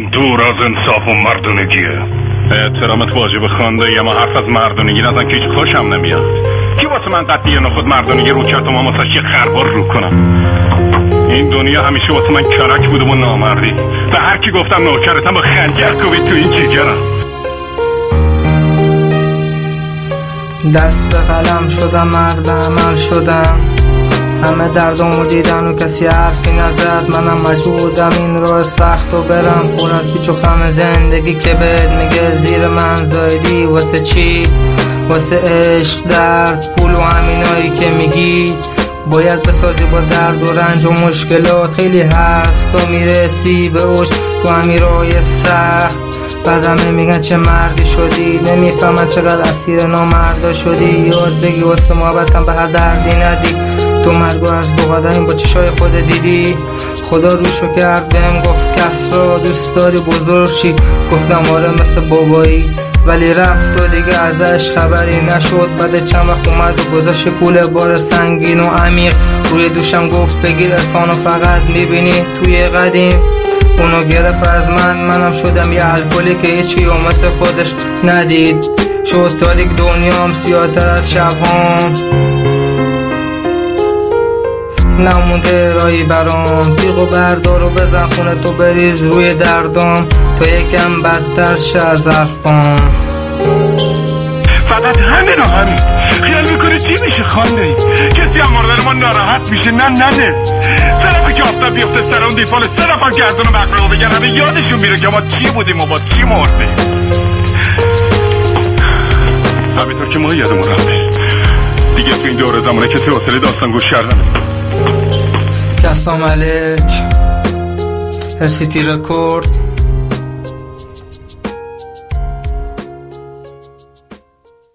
دور از انصاف و مردونگیه. احترامت واجب خانده، اما حرف از مردونگی نزن که هیچ خوشم نمیاد. کی واسه من قد یه نخود مردونگی رو کرد و من واسه یه خربار رو کنم؟ این دنیا همیشه واسه من کرک بوده و نامردی. به هر کی گفتم نوکرتم با خنجر کوبید تو این جیگرم. دست به قلم شدم، مرد عمل شدم، همه دردمو دیدن و کسی حرفی نزد. منم مجبورم این راه سخت و برم، پر از پیچ و خم زندگی که بهت میگه زیر من زایدی. واسه چی؟ واسه عشق، درد، پول و همینایی که میگی باید بسازی با درد و رنج و مشکلات. خیلی هست تو میرسی به اوج تو امیرای سخت، بعد همه میگن چه مردی شدی، نمیفهمن چقدر اسیر نامردا شدی. یاد بگی واسه محبتم به هر دردی ندی، تو مرگو از دو قدم با چشای خود دیدی. خدا روشو کرد بهم گفت کس را دوست داری بزرگ شی، گفتم آره مثل بابایی، ولی رفت و دیگه ازش خبری نشد. بعد چند وقت اومد و گذاشت کوله بار سنگین و عمیق روی دوشم، گفت بگیر احسانو فقط میبینی توی قدیم. اونو گرفت از منم شدم یه الکلی که هیچی و مثل خودش ندید. شد تاریک دنیام، سیاه‌تر از شبهام، نمونده رایی برام. تیغ و بردار و بزن خونه تو بریز روی دردام، تا یکم بدتر شه از حرفام. فقط همین خیال میکنی چی میشه خانده؟ کسی هم مردن ما ناراحت میشه؟ نه سرفه که آفتاب بیفته سر اون دیفال، سرف هم گردون و مقرقو بگن همه یادشون میره که ما چی بودیم و با چی مردیم. همینطور که ما یادمون رفته دیگه تو این دور زمانه کسی حوصله داستان گوش کردن. کسام علیک، هرسیتی رکورد.